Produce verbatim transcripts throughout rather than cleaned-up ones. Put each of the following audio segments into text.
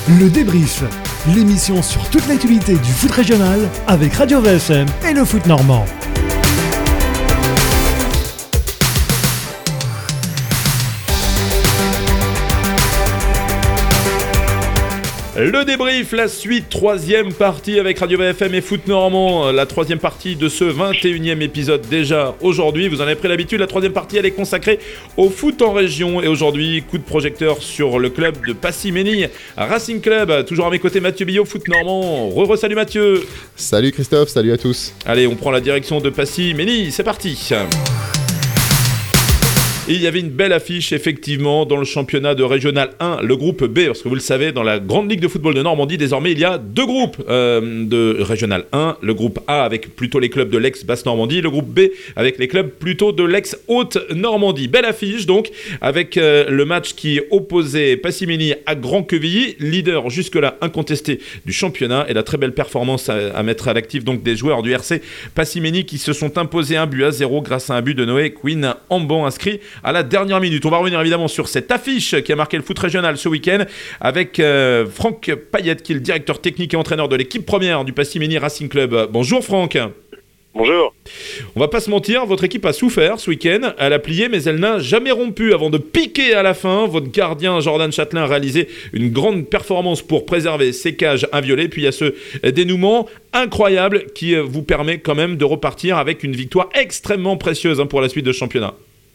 Le débrief, l'émission sur toute l'actualité du foot régional avec Radio V F M et le foot normand. Le débrief, la suite, troisième partie avec Radio V F M et Foot Normand. La troisième partie de ce vingt et unième épisode déjà aujourd'hui. Vous en avez pris l'habitude, la troisième partie elle est consacrée au foot en région. Et aujourd'hui, coup de projecteur sur le club de Passy-Mesnil, Racing Club. Toujours à mes côtés, Mathieu Billot, Foot Normand. Re-re, salut Mathieu. Salut Christophe, salut à tous. Allez, on prend la direction de Passy-Mesnil, c'est parti. Et il y avait une belle affiche effectivement dans le championnat de Régional un, le groupe B, parce que vous le savez, dans la grande ligue de football de Normandie, désormais il y a deux groupes euh, de Régional un, le groupe A avec plutôt les clubs de l'ex-Basse-Normandie, le groupe B avec les clubs plutôt de l'ex-Haute-Normandie. Belle affiche donc, avec euh, le match qui opposait Passy-Mesnil à Grand-Quevilly, leader jusque-là incontesté du championnat, et la très belle performance à, à mettre à l'actif donc des joueurs du R C Passy-Mesnil qui se sont imposés un but à zéro grâce à un but de Noé Quinn Ambon inscrit à la dernière minute. On va revenir évidemment sur cette affiche qui a marqué le foot régional ce week-end avec euh, Franck Payette qui est le directeur technique et entraîneur de l'équipe première du Passy-Mesnil Racing Club. Bonjour Franck. Bonjour. On va pas se mentir, votre équipe a souffert ce week-end, elle a plié mais elle n'a jamais rompu avant de piquer à la fin. Votre gardien Jordan Châtelain a réalisé une grande performance pour préserver ses cages inviolées. Puis il y a ce dénouement incroyable qui vous permet quand même de repartir avec une victoire extrêmement précieuse hein, pour la suite de championnat.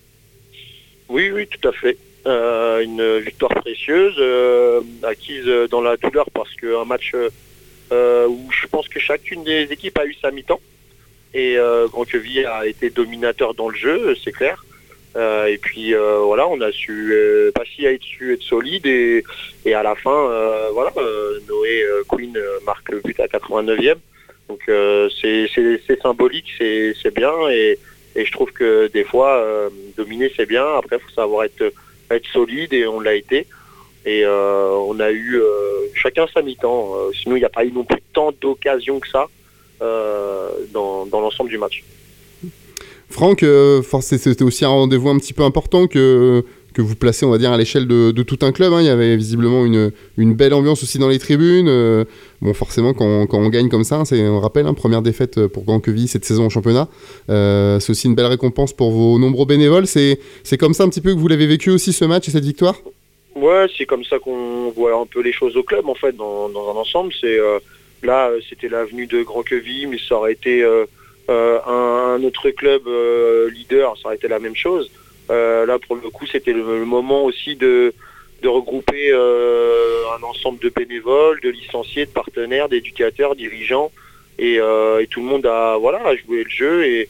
Oui, oui, tout à fait. Euh, une victoire précieuse, euh, acquise dans la douleur parce qu'un match euh, où je pense que chacune des équipes a eu sa mi-temps. Et euh, Grand-Quevilly a été dominateur dans le jeu, c'est clair. Euh, et puis euh, voilà, on a su, euh, Passy a su être solide et, et à la fin, euh, voilà, euh, Noé euh, Quinn euh, marque le but à quatre-vingt-neuvième. Donc euh, c'est, c'est, c'est symbolique, c'est, c'est bien et Et je trouve que des fois, euh, dominer, c'est bien. Après, il faut savoir être, être solide et on l'a été. Et euh, on a eu euh, chacun sa mi-temps. Euh, sinon, il n'y a pas eu non plus tant d'occasions que ça euh, dans, dans l'ensemble du match. Franck, euh, c'était aussi un rendez-vous un petit peu important que, que vous placez, on va dire, à l'échelle de, de tout un club. Hein. Il y avait visiblement une, une belle ambiance aussi dans les tribunes. Euh, bon, forcément, quand on, quand on gagne comme ça, c'est, on rappelle, hein, première défaite pour Grand-Quevilly cette saison en championnat. Euh, c'est aussi une belle récompense pour vos nombreux bénévoles. C'est, c'est comme ça un petit peu que vous l'avez vécu aussi, ce match et cette victoire ? Ouais, c'est comme ça qu'on voit un peu les choses au club, en fait, dans, dans un ensemble. C'est, euh, là, c'était l'avenue de Grand-Quevilly, mais ça aurait été euh, euh, un, un autre club euh, leader, ça aurait été la même chose. Euh, là, pour le coup, c'était le, le moment aussi de, de regrouper euh, un ensemble de bénévoles, de licenciés, de partenaires, d'éducateurs, dirigeants, et, euh, et tout le monde a, voilà, a joué le jeu, et,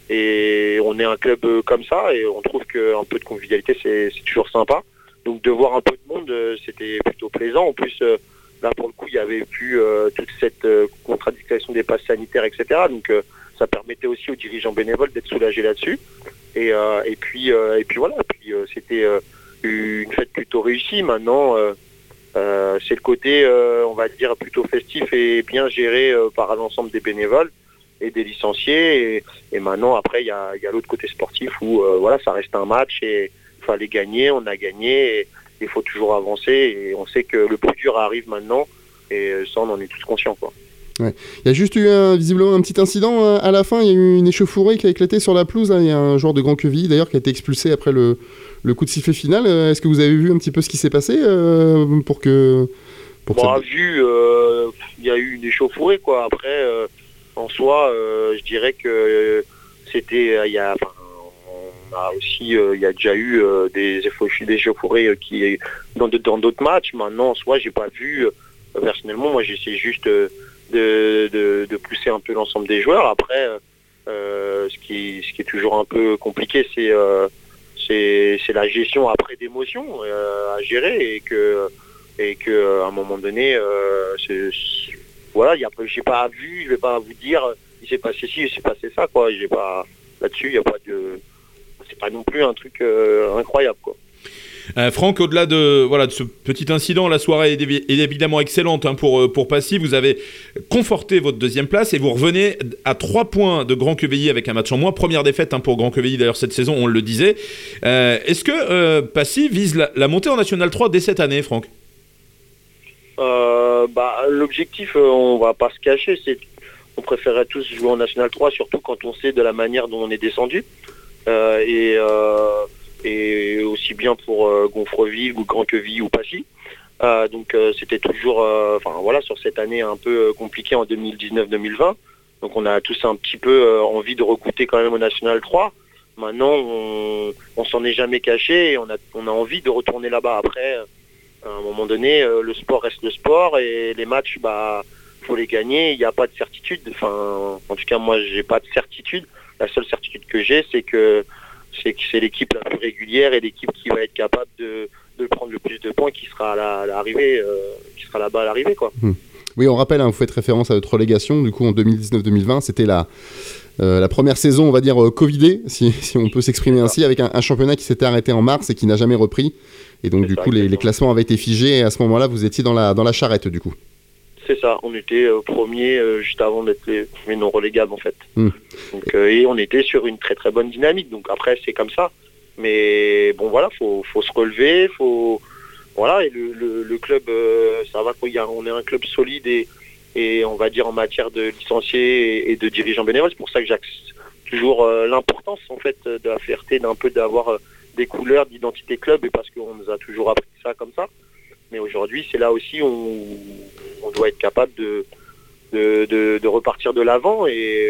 et on est un club comme ça, et on trouve qu'un peu de convivialité, c'est, c'est toujours sympa. Donc de voir un peu de monde, c'était plutôt plaisant. En plus, euh, là, pour le coup, il y avait plus euh, toute cette euh, contradiction des passes sanitaires, et cetera. Donc euh, ça permettait aussi aux dirigeants bénévoles d'être soulagés là-dessus. Et, euh, et puis euh, et puis voilà, et puis euh, c'était euh, une fête plutôt réussie. Maintenant, euh, euh, c'est le côté, euh, on va dire, plutôt festif et bien géré euh, par l'ensemble des bénévoles et des licenciés. Et, et maintenant, après, il y a, y a l'autre côté sportif où euh, voilà, ça reste un match et il fallait gagner, on a gagné. Et il faut toujours avancer et on sait que le plus dur arrive maintenant. Et ça, on en est tous conscients, quoi. Ouais. Il y a juste eu un, visiblement un petit incident euh, à la fin, il y a eu une échauffourée qui a éclaté sur la pelouse, hein. Il y a un joueur de Grand-Quevilly d'ailleurs qui a été expulsé après le, le coup de sifflet final. Euh, est-ce que vous avez vu un petit peu ce qui s'est passé euh, pour que... Pour bon, cette... vu, euh, il y a eu une échauffourée, quoi. Après, euh, en soi, euh, je dirais que euh, c'était... Il y a, enfin, on a aussi, euh, il y a déjà eu euh, des échauffourées euh, qui, dans, de, dans d'autres matchs. Maintenant, en soi, j'ai pas vu... Euh, personnellement, moi, j'essaie juste... Euh, De, de, de pousser un peu l'ensemble des joueurs. Après, euh, ce, qui, ce qui est toujours un peu compliqué, c'est, euh, c'est, c'est la gestion après d'émotions euh, à gérer et que, et que à un moment donné, euh, c'est, c'est, voilà, y a, j'ai pas vu, je vais pas vous dire, il s'est passé ci, il s'est passé ça, quoi. J'ai pas là-dessus, il y a pas de, c'est pas non plus un truc euh, incroyable, quoi. Euh, Franck, au-delà de, voilà, de ce petit incident, la soirée est, évi- est évidemment excellente hein, pour, pour Passy. Vous avez conforté votre deuxième place et vous revenez à trois points de Grand-Quevilly avec un match en moins. Première défaite hein, pour Grand-Quevilly d'ailleurs cette saison, on le disait. Euh, est-ce que euh, Passy vise la, la montée en National trois dès cette année, Franck ? euh, bah, L'objectif, on va pas se cacher, c'est on préférerait tous jouer en National trois, surtout quand on sait de la manière dont on est descendu. Euh, et, euh, et aussi bien pour euh, Gonfreville ou Grand-Quevilly ou Passy. Euh, donc euh, c'était toujours, enfin euh, voilà, sur cette année un peu euh, compliquée en deux mille dix-neuf deux mille vingt. Donc on a tous un petit peu euh, envie de regoûter quand même au National trois. Maintenant, on, on s'en est jamais caché et on a, on a envie de retourner là-bas. Après, euh, à un moment donné, euh, le sport reste le sport et les matchs, bah, faut les gagner. Il n'y a pas de certitude. Enfin, en tout cas, moi, j'ai pas de certitude. La seule certitude que j'ai, c'est que c'est que c'est l'équipe la plus régulière et l'équipe qui va être capable de, de prendre le plus de points qui sera à, la, à l'arrivée, euh, qui sera là-bas à l'arrivée, quoi. Mmh. Oui, on rappelle, hein, vous faites référence à votre relégation. Du coup, en deux mille dix-neuf deux mille vingt, c'était la Euh, la première saison, on va dire, euh, Covidée, si, si on peut s'exprimer ainsi, avec un, un championnat qui s'était arrêté en mars et qui n'a jamais repris. Et donc, c'est du ça, coup, les, les classements avaient été figés et à ce moment-là, vous étiez dans la, dans la charrette, du coup. C'est ça, on était euh, premier euh, juste avant d'être les premiers non relégables, en fait. Mmh. Donc, euh, et on était sur une très très bonne dynamique. Donc après, c'est comme ça. Mais bon, voilà, faut, faut se relever, faut... Voilà, et le, le, le club, euh, ça va, on est un club solide et et on va dire en matière de licenciés et de dirigeants bénévoles. C'est pour ça que j'axe toujours euh, l'importance en fait de la fierté d'un peu d'avoir euh, des couleurs d'identité club, et parce qu'on nous a toujours appris ça comme ça. Mais aujourd'hui, c'est là aussi où on doit être capable de, de, de, de repartir de l'avant, et,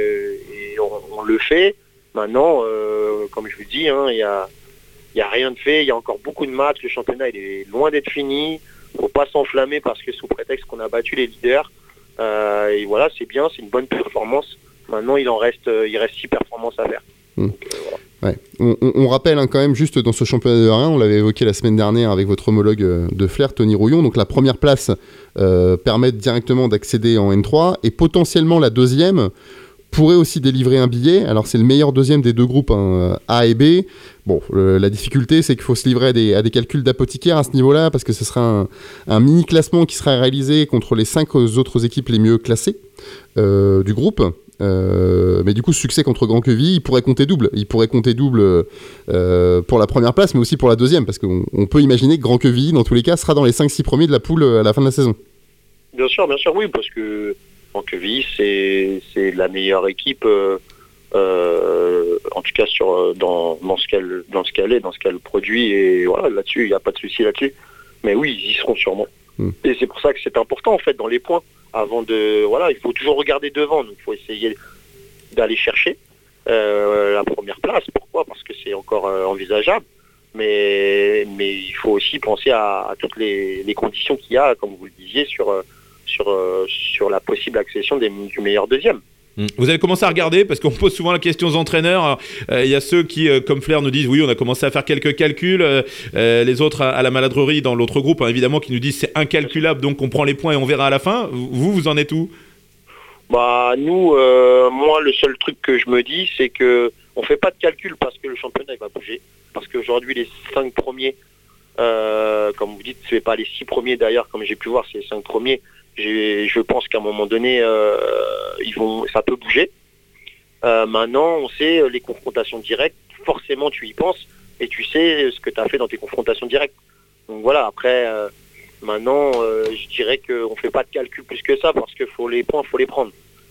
et on, on le fait. Maintenant, euh, comme je vous dis, hein, il y a, il y a rien de fait, il y a encore beaucoup de matchs, le championnat il est loin d'être fini. Il ne faut pas s'enflammer parce que sous prétexte qu'on a battu les leaders. Euh, et voilà, c'est bien, c'est une bonne performance. Maintenant, il en reste, euh, il reste six performances à faire. Mmh. Donc, euh, voilà. Ouais. On, on, on rappelle hein, quand même, juste dans ce championnat de un, on l'avait évoqué la semaine dernière avec votre homologue de Flers, Tony Rouillon. Donc la première place euh, permet directement d'accéder en N trois, et potentiellement la deuxième pourrait aussi délivrer un billet. Alors c'est le meilleur deuxième des deux groupes, hein, A et B. Bon, euh, la difficulté, c'est qu'il faut se livrer à des, à des calculs d'apothicaire à ce niveau-là, parce que ce sera un, un mini-classement qui sera réalisé contre les cinq autres équipes les mieux classées euh, du groupe. Euh, mais du coup, succès contre Grand-Quevilly, il pourrait compter double. Il pourrait compter double euh, pour la première place, mais aussi pour la deuxième, parce qu'on on peut imaginer que Grand-Quevilly, dans tous les cas, sera dans les cinq six premiers de la poule à la fin de la saison. Bien sûr, bien sûr, oui, parce que Grand-Quevilly, c'est, c'est la meilleure équipe, euh, euh, en tout cas sur, dans, dans, ce qu'elle, dans ce qu'elle est, dans ce qu'elle produit, et voilà, là-dessus, il n'y a pas de souci là-dessus. Mais oui, ils y seront sûrement. Mmh. Et c'est pour ça que c'est important, en fait, dans les points. Avant de, voilà, il faut toujours regarder devant, donc il faut essayer d'aller chercher euh, la première place. Pourquoi ? Parce que c'est encore euh, envisageable, mais mais il faut aussi penser à, à toutes les, les conditions qu'il y a, comme vous le disiez, sur sur sur la possible accession des, du meilleur deuxième. Vous avez commencé à regarder, parce qu'on pose souvent la question aux entraîneurs. Il euh, y a ceux qui, euh, comme Flers, nous disent oui, on a commencé à faire quelques calculs. Euh, euh, les autres à, à la maladrerie dans l'autre groupe, hein, évidemment, qui nous disent c'est incalculable, donc on prend les points et on verra à la fin. Vous, vous en êtes où ? Bah nous, euh, moi, le seul truc que je me dis, c'est que on fait pas de calcul parce que le championnat il va bouger. Parce qu'aujourd'hui, les cinq premiers, euh, comme vous dites, c'est pas les six premiers d'ailleurs, comme j'ai pu voir, c'est les cinq premiers. J'ai, je pense qu'à un moment donné, euh, ils vont, ça peut bouger. Euh, maintenant, on sait les confrontations directes. Forcément, tu y penses et tu sais ce que tu as fait dans tes confrontations directes. Donc voilà. Après, euh, maintenant, euh, je dirais qu'on fait pas de calcul plus que ça parce que faut les points, faut les prendre.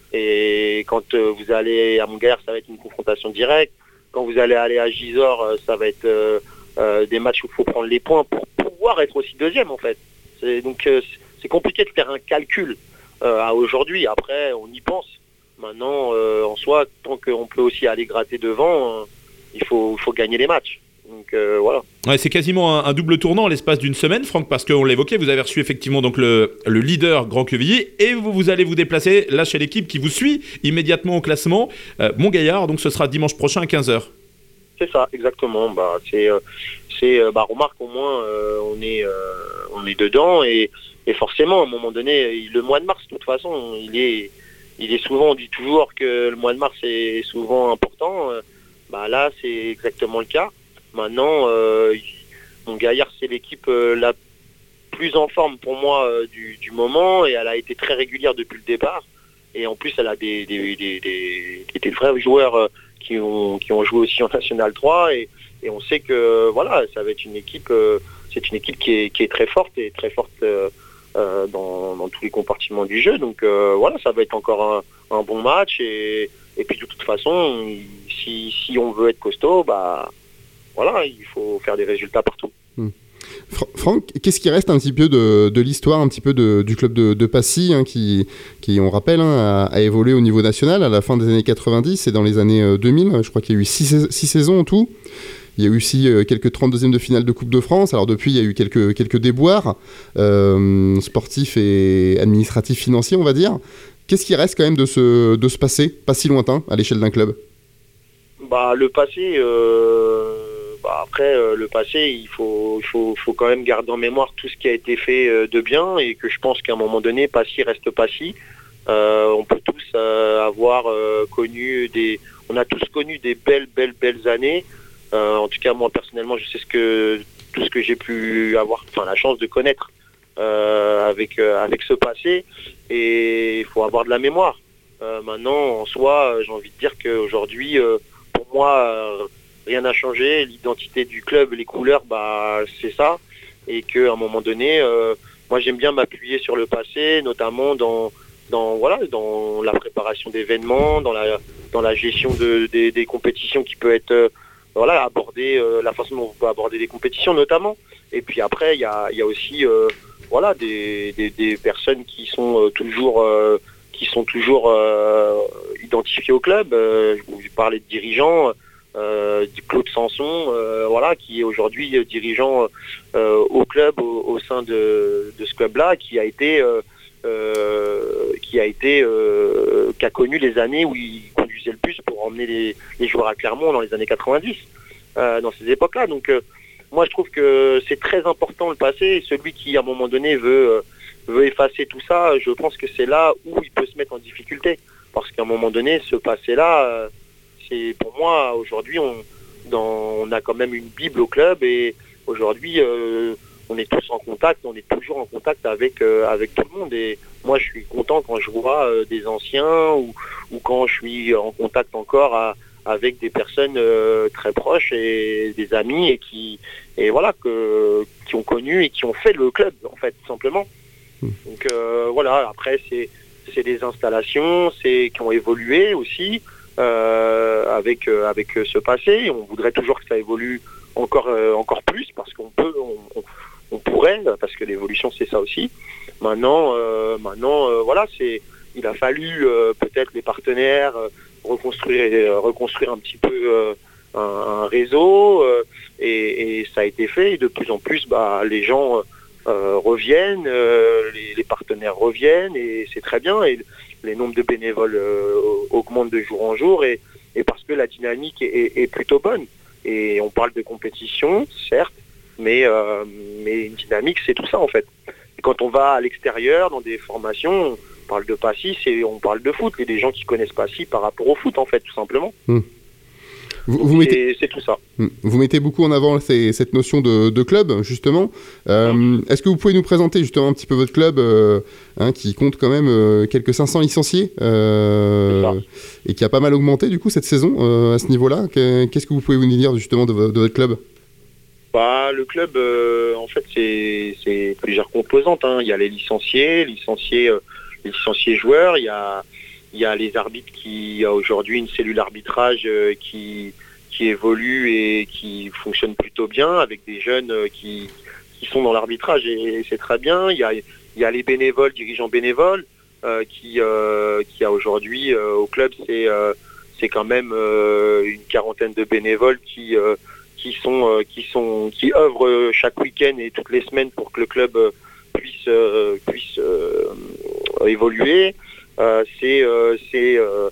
Et quand euh, vous allez à Montgaillard, ça va être une confrontation directe. Quand vous allez aller à Gisors, euh, ça va être euh, euh, des matchs où il faut prendre les points pour pouvoir être aussi deuxième en fait. C'est, donc euh, c'est compliqué de faire un calcul euh, à aujourd'hui. Après, on y pense. Maintenant, euh, en soi, tant qu'on peut aussi aller gratter devant, euh, il faut, il faut gagner les matchs. Donc euh, voilà. Ouais, c'est quasiment un, un double tournant en l'espace d'une semaine, Franck, parce qu'on l'évoquait, vous avez reçu effectivement donc le, le leader Grand-Quevilly, et vous, vous allez vous déplacer là chez l'équipe qui vous suit immédiatement au classement, euh, Montgaillard, donc ce sera dimanche prochain à quinze heures. C'est ça, exactement. Bah, c'est, euh, c'est, euh, bah, remarque au moins, euh, on, est, euh, on est dedans, et, et forcément, à un moment donné, le mois de mars, de toute façon, il est, il est souvent, on dit toujours que le mois de mars est souvent important. Euh, bah, là, c'est exactement le cas. Maintenant, euh, Montgaillard, c'est l'équipe euh, la plus en forme pour moi euh, du, du moment, et elle a été très régulière depuis le départ. Et en plus, elle a des, des, des, des, des vrais joueurs euh, qui, ont, qui ont joué aussi en National trois, et, et on sait que voilà, ça va être une équipe, euh, c'est une équipe qui est, qui est très forte et très forte euh, euh, dans, dans tous les compartiments du jeu. Donc euh, voilà, ça va être encore un, un bon match. Et, et puis de toute façon, si, si on veut être costaud, bah voilà, il faut faire des résultats partout. Mmh. Franck, qu'est-ce qui reste un petit peu de, de l'histoire, un petit peu de, du club de, de Passy, hein, qui, qui, on rappelle, hein, a, a évolué au niveau national à la fin des années quatre-vingt-dix et dans les années deux mille. Je crois qu'il y a eu six, six saisons en tout. Il y a eu aussi euh, quelques trente-deuxièmes de finale de Coupe de France. Alors depuis, il y a eu quelques, quelques déboires euh, sportifs et administratifs, financiers, on va dire. Qu'est-ce qui reste quand même de ce, de ce passé, pas si lointain, à l'échelle d'un club ? Bah, le passé... Euh... Bah après, euh, le passé, il faut, il faut, faut quand même garder en mémoire tout ce qui a été fait euh, de bien et que je pense qu'à un moment donné, Passy reste Passy. Euh, on peut tous euh, avoir euh, connu des... On a tous connu des belles, belles, belles années. Euh, en tout cas, moi, personnellement, je sais ce que, tout ce que j'ai pu avoir, enfin, la chance de connaître euh, avec, euh, avec ce passé. Et il faut avoir de la mémoire. Euh, maintenant, en soi, j'ai envie de dire qu'aujourd'hui, euh, pour moi... Euh, rien n'a changé, l'identité du club, les couleurs, bah c'est ça. Et qu'à un moment donné, euh, moi j'aime bien m'appuyer sur le passé, notamment dans, dans, voilà, dans la préparation d'événements, dans la, dans la gestion de, des, des compétitions qui peut être euh, voilà, aborder, euh, la façon dont on peut aborder des compétitions notamment. Et puis après, il y a, y a aussi euh, voilà, des, des, des personnes qui sont euh, toujours, euh, qui sont toujours euh, identifiées au club. Euh, je vous parlais de dirigeants. Euh, Claude Sanson, euh, voilà, qui est aujourd'hui euh, dirigeant euh, au club, au, au sein de, de ce club-là, qui a été, euh, euh, qui a été, euh, qui a connu les années où il conduisait le bus pour emmener les, les joueurs à Clermont dans les années quatre-vingt-dix, euh, dans ces époques-là. Donc, euh, moi, je trouve que c'est très important le passé. Et celui qui, à un moment donné, veut, euh, veut effacer tout ça, je pense que c'est là où il peut se mettre en difficulté, parce qu'à un moment donné, ce passé-là. Euh, Et pour moi, aujourd'hui, on, dans, on a quand même une Bible au club et aujourd'hui, euh, on est tous en contact, on est toujours en contact avec, euh, avec tout le monde. Et moi, je suis content quand je vois euh, des anciens ou, ou quand je suis en contact encore à, avec des personnes euh, très proches et des amis et qui, et voilà, que, qui ont connu et qui ont fait le club, en fait, tout simplement. Donc euh, voilà, après, c'est, c'est des installations c'est, qui ont évolué aussi. Euh, avec euh, avec ce passé, on voudrait toujours que ça évolue encore euh, encore plus parce qu'on peut, on, on, on pourrait, parce que l'évolution c'est ça aussi. Maintenant, euh, maintenant, euh, voilà, c'est, il a fallu euh, peut-être les partenaires euh, reconstruire euh, reconstruire un petit peu euh, un, un réseau euh, et, et ça a été fait. Et de plus en plus, bah les gens euh, reviennent, euh, les, les partenaires reviennent et c'est très bien. Et les nombres de bénévoles euh, augmentent de jour en jour et, et parce que la dynamique est, est, est plutôt bonne. Et on parle de compétition, certes, mais, euh, mais une dynamique, c'est tout ça en fait. Et quand on va à l'extérieur, dans des formations, on parle de Passy, c'est, on parle de foot. Il y a des gens qui connaissent Passy par rapport au foot en fait, tout simplement. Mmh. Vous, vous mettez, c'est tout ça. Vous mettez beaucoup en avant ces, cette notion de, de club, justement. Euh, mmh. Est-ce que vous pouvez nous présenter justement un petit peu votre club, euh, hein, qui compte quand même euh, quelques cinq cents licenciés euh, et qui a pas mal augmenté du coup cette saison euh, à ce niveau-là. Qu'est-ce que vous pouvez nous dire justement de, de votre club ? Bah, le club, euh, en fait, c'est, c'est plusieurs composantes. Hein. Il y a les licenciés, licenciés, euh, les licenciés joueurs, il y a Il y a les arbitres qui a aujourd'hui une cellule arbitrage euh, qui, qui évolue et qui fonctionne plutôt bien avec des jeunes euh, qui, qui sont dans l'arbitrage et, et c'est très bien. Il y a, il y a les bénévoles, dirigeants bénévoles euh, qui, euh, qui a aujourd'hui euh, au club, c'est, euh, c'est quand même euh, une quarantaine de bénévoles qui, euh, qui, sont, euh, qui, sont, qui œuvrent chaque week-end et toutes les semaines pour que le club euh, puisse, euh, puisse euh, évoluer. Euh, c'est euh, c'est euh,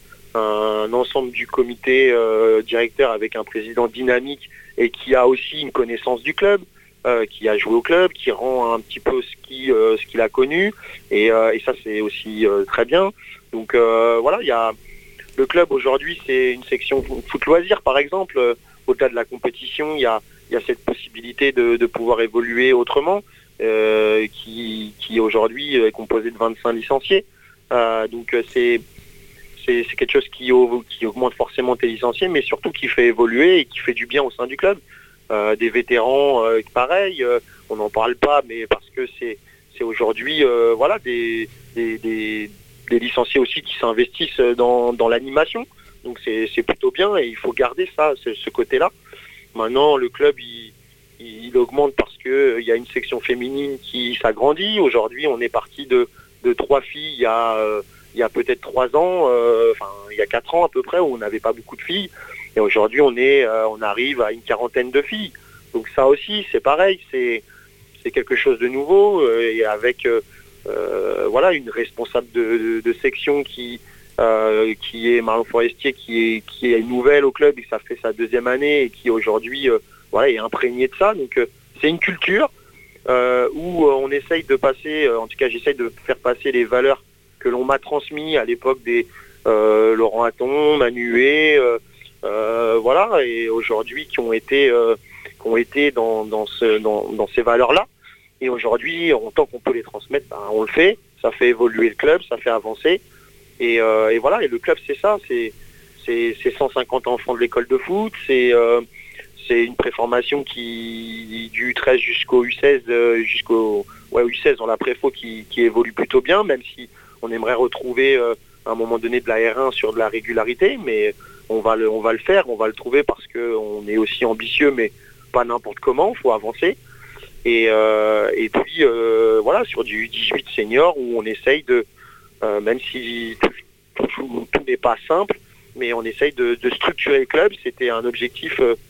un ensemble du comité euh, directeur avec un président dynamique et qui a aussi une connaissance du club, euh, qui a joué au club, qui rend un petit peu ce qu'il euh, ce qu'il a connu et, euh, et ça c'est aussi euh, très bien. Donc euh, voilà, il y a le club aujourd'hui, c'est une section foot loisirs par exemple. Euh, au-delà de la compétition, il y a il y a cette possibilité de, de pouvoir évoluer autrement, euh, qui qui aujourd'hui est composée de vingt-cinq licenciés. Euh, donc c'est, c'est c'est quelque chose qui, qui augmente forcément tes licenciés, mais surtout qui fait évoluer et qui fait du bien au sein du club. Euh, des vétérans, euh, pareil, euh, on n'en parle pas, mais parce que c'est c'est aujourd'hui euh, voilà, des, des, des, des licenciés aussi qui s'investissent dans, dans l'animation. Donc c'est, c'est plutôt bien et il faut garder ça, ce, ce côté-là. Maintenant, le club, il, il augmente parce qu'il y a une section féminine qui s'agrandit. Aujourd'hui, on est parti de, de trois filles il y a, euh, il y a peut-être trois ans, euh, enfin il y a quatre ans à peu près, où on n'avait pas beaucoup de filles. Et aujourd'hui, on, est, euh, on arrive à une quarantaine de filles. Donc ça aussi, c'est pareil, c'est, c'est quelque chose de nouveau. Euh, et avec euh, euh, voilà, une responsable de, de, de section qui, euh, qui est Marion Forestier, qui est, qui est nouvelle au club et ça fait sa deuxième année et qui aujourd'hui euh, voilà, est imprégnée de ça. Donc euh, c'est une culture euh, où euh, on essaye de passer, euh, en tout cas j'essaye de faire passer les valeurs que l'on m'a transmises à l'époque des euh, Laurent Hatton, Manué, euh, euh, voilà, et aujourd'hui qui ont été, euh, qui ont été dans, dans, ce, dans, dans ces valeurs-là. Et aujourd'hui, tant qu'on peut les transmettre, ben, on le fait. Ça fait évoluer le club, ça fait avancer. Et, euh, et voilà, et le club, c'est ça. C'est, c'est, c'est cent cinquante enfants de l'école de foot. C'est, euh, c'est une préformation qui, du treize jusqu'au U seize, euh, jusqu'au ouais, U seize dans la préfo qui, qui évolue plutôt bien, même si on aimerait retrouver euh, à un moment donné de la R un sur de la régularité. Mais on va le, on va le faire, on va le trouver parce qu'on est aussi ambitieux, mais pas n'importe comment, il faut avancer. Et, euh, et puis euh, voilà, sur du dix-huit seniors où on essaye de, euh, même si tout, tout, tout n'est pas simple, mais on essaye de, de structurer le club. C'était un objectif euh,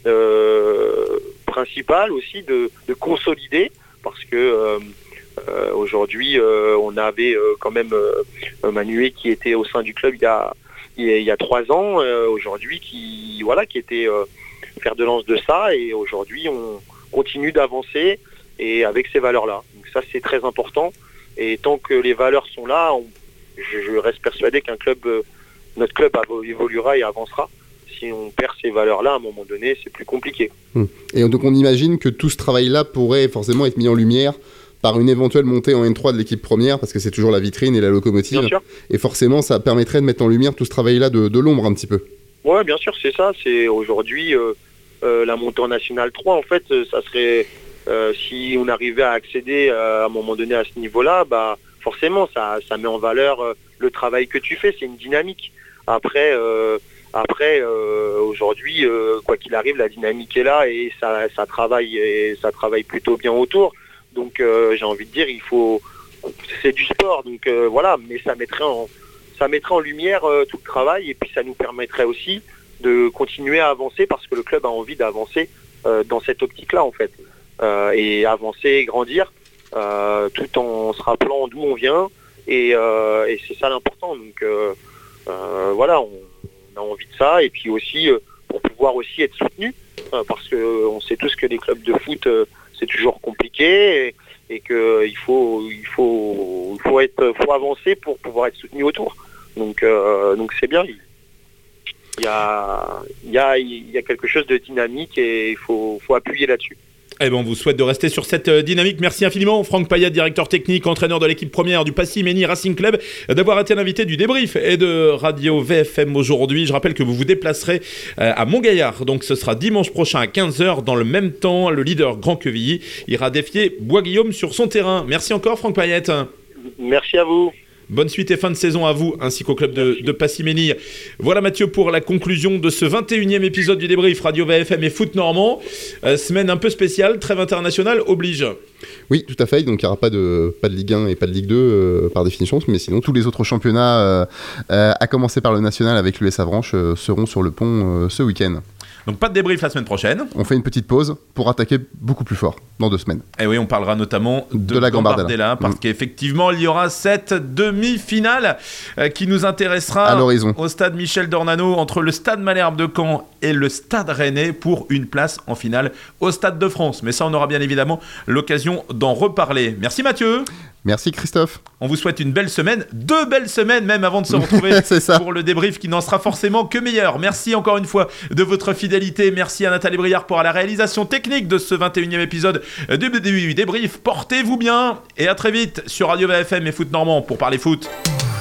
euh, principal aussi de, de consolider, parce que euh, euh, aujourd'hui euh, on avait euh, quand même euh, Manué qui était au sein du club il y a, il y a, il y a trois ans, euh, aujourd'hui qui, voilà, qui était euh, fer de lance de ça, et aujourd'hui on continue d'avancer et avec ces valeurs-là. Donc ça, c'est très important. Et tant que les valeurs sont là, on, je, je reste persuadé qu'un club, euh, notre club évoluera et avancera. Si on perd ces valeurs-là, à un moment donné, c'est plus compliqué. Et donc on imagine que tout ce travail-là pourrait forcément être mis en lumière par une éventuelle montée en N trois de l'équipe première, parce que c'est toujours la vitrine et la locomotive. Bien sûr. Et forcément, ça permettrait de mettre en lumière tout ce travail-là de, de l'ombre un petit peu. Ouais, bien sûr, c'est ça. C'est aujourd'hui... Euh, Euh, la montée en National trois, en fait, euh, ça serait, euh, si on arrivait à accéder euh, à un moment donné à ce niveau-là, bah, forcément, ça, ça met en valeur euh, le travail que tu fais, c'est une dynamique. Après, euh, après euh, aujourd'hui, euh, quoi qu'il arrive, la dynamique est là et ça, ça, travaille, et ça travaille plutôt bien autour. Donc, euh, j'ai envie de dire, il faut, c'est du sport, donc euh, voilà, mais ça mettrait en, ça mettrait en lumière euh, tout le travail et puis ça nous permettrait aussi de continuer à avancer parce que le club a envie d'avancer euh, dans cette optique-là en fait, euh, et avancer et grandir euh, tout en se rappelant d'où on vient et, euh, et c'est ça l'important. Donc euh, euh, voilà, on, on a envie de ça et puis aussi euh, pour pouvoir aussi être soutenu euh, parce que euh, on sait tous que les clubs de foot euh, c'est toujours compliqué et, et que il faut il faut il faut être faut avancer pour pouvoir être soutenu autour. Donc euh, donc c'est bien. Il y, a, il, y a, il y a quelque chose de dynamique et il faut, faut appuyer là-dessus. Eh ben, on vous souhaite de rester sur cette euh, dynamique. Merci infiniment, Franck Payet, directeur technique, entraîneur de l'équipe première du Passy Mény Racing Club, d'avoir été l'invité du débrief et de Radio V F M aujourd'hui. Je rappelle que vous vous déplacerez euh, à Montgaillard. Donc, ce sera dimanche prochain à quinze heures. Dans le même temps, le leader Grand Quevilly ira défier Bois-Guillaume sur son terrain. Merci encore, Franck Payet. Merci à vous. Bonne suite et fin de saison à vous, ainsi qu'au club de, de Passy-Ménil. Voilà Mathieu pour la conclusion de ce vingt et unième épisode du débrief Radio V F M et Foot Normand. Euh, semaine un peu spéciale, trêve internationale oblige. Oui, tout à fait. Donc il n'y aura pas de, pas de Ligue un et pas de Ligue deux euh, par définition, mais sinon tous les autres championnats, euh, euh, à commencer par le national avec l'U S Avranches, euh, seront sur le pont euh, ce week-end. Donc pas de débrief la semaine prochaine. On fait une petite pause pour attaquer beaucoup plus fort dans deux semaines. Et oui, on parlera notamment de, de la Gambardella, Gambardella, parce mmh. qu'effectivement, il y aura cette demi-finale euh, qui nous intéressera à l'horizon au stade Michel Dornano entre le stade Malherbe de Caen et le stade Rennais pour une place en finale au Stade de France. Mais ça, on aura bien évidemment l'occasion d'en reparler. Merci Mathieu. Merci Christophe. On vous souhaite une belle semaine, deux belles semaines même avant de se retrouver pour le débrief qui n'en sera forcément que meilleur. Merci encore une fois de votre fidélité. Merci à Nathalie Briard pour la réalisation technique de ce vingt et unième épisode du débrief. Portez-vous bien et à très vite sur Radio V F M et Foot Normand pour parler foot.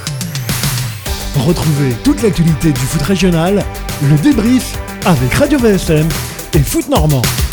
Retrouvez toute l'actualité du foot régional, le débrief avec Radio V S M et Foot Normand.